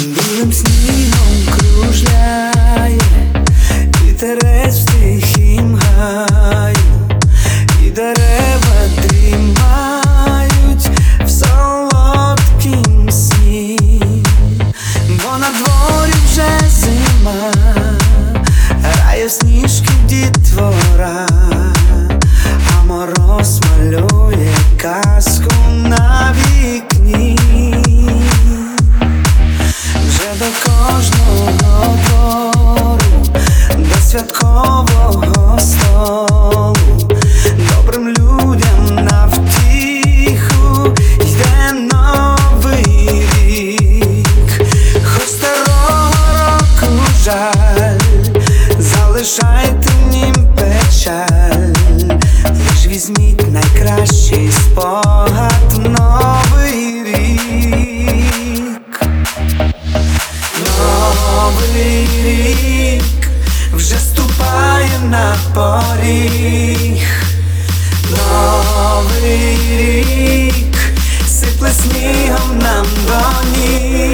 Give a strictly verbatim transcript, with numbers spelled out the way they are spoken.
білим снігом кружляє вітерець в тихім гаю, і дерева дрімають в солодкім сні, бо на дворі вже зима, грає в сніжки дітвора, а мороз малює казку на вікні. Вже до кожного двору, до святкового столу, добрим людям на втіху йде новий рік. Хоч старого року жаль, залишайте в нім печаль, лиш візьміть найкращий спогад в новий рік. Новий рік вже ступає на поріг, новий рік сипле снігом нам до ніг.